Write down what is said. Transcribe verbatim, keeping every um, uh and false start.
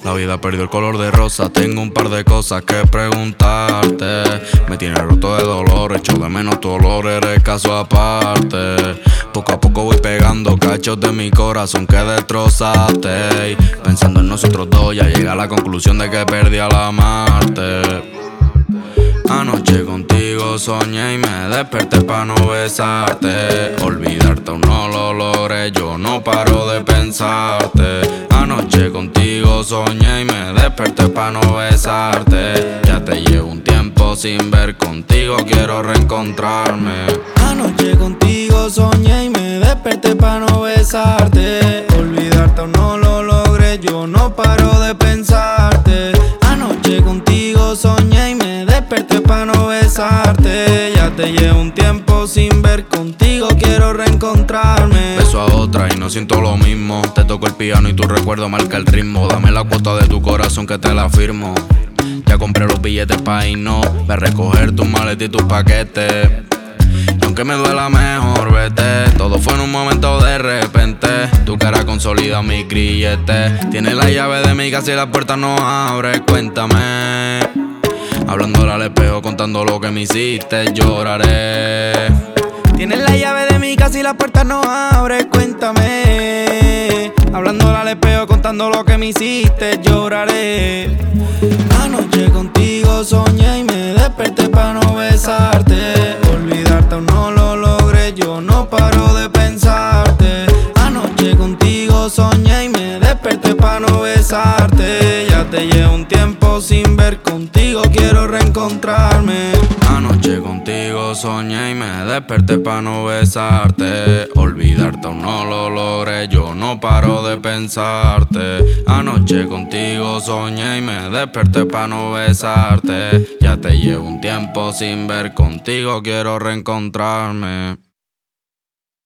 La vida perdió el color de rosa. Tengo un par de cosas que preguntarte. Me tiene roto de dolor, echo de menos tu olor, eres caso aparte. Poco a poco voy pegando cachos de mi corazón que destrozaste. Y pensando en nosotros dos, ya llegué a la conclusión de que perdí al amarte. Anoche contigo soñé y me desperté pa' no besarte. Olvidarte aún no lo logré, yo no paro de pensarte. Anoche contigo soñé y me desperté pa' no besarte. Ya te llevo un tiempo sin ver, contigo quiero reencontrarme. Anoche contigo soñé y me desperté pa' no besarte. Olvidarte aún no lo logré, yo no paro de pensarte. Anoche contigo soñé y me desperté pa' no besarte. Ya te llevo un tiempo sin ver, contigo quiero reencontrarme. Beso a otra y no siento lo mismo. Te toco el piano y tu recuerdo marca el ritmo. Dame la cuota de tu corazón que te la firmo. Ya compré los billetes pa' irnos. Ve a recoger tus maletas y tus paquetes. Y aunque me duela mejor, vete. Todo fue en un momento de repente. Tu cara consolida mi grillete. Tienes la llave de mi casa y la puerta no abre. Cuéntame. Hablándole al espejo, contando lo que me hiciste, lloraré. Tienes la llave de mi casa y la puerta no abre. Cuéntame. Hablándole al espejo, contando lo que me hiciste, lloraré. Anoche contigo soñé y me desperté pa' no besarte. Olvidarte aún no lo logré, yo no paro de pensarte. Anoche contigo soñé y me desperté pa' no besarte. Ya te llevo un tiempo sin ver, contigo quiero reencontrarme. Anoche contigo soñé y me desperté pa' no besarte. Olvidarte aún no lo logré, yo no paro de pensarte. Anoche contigo soñé y me desperté pa' no besarte. Ya te llevo un tiempo sin ver, contigo quiero reencontrarme.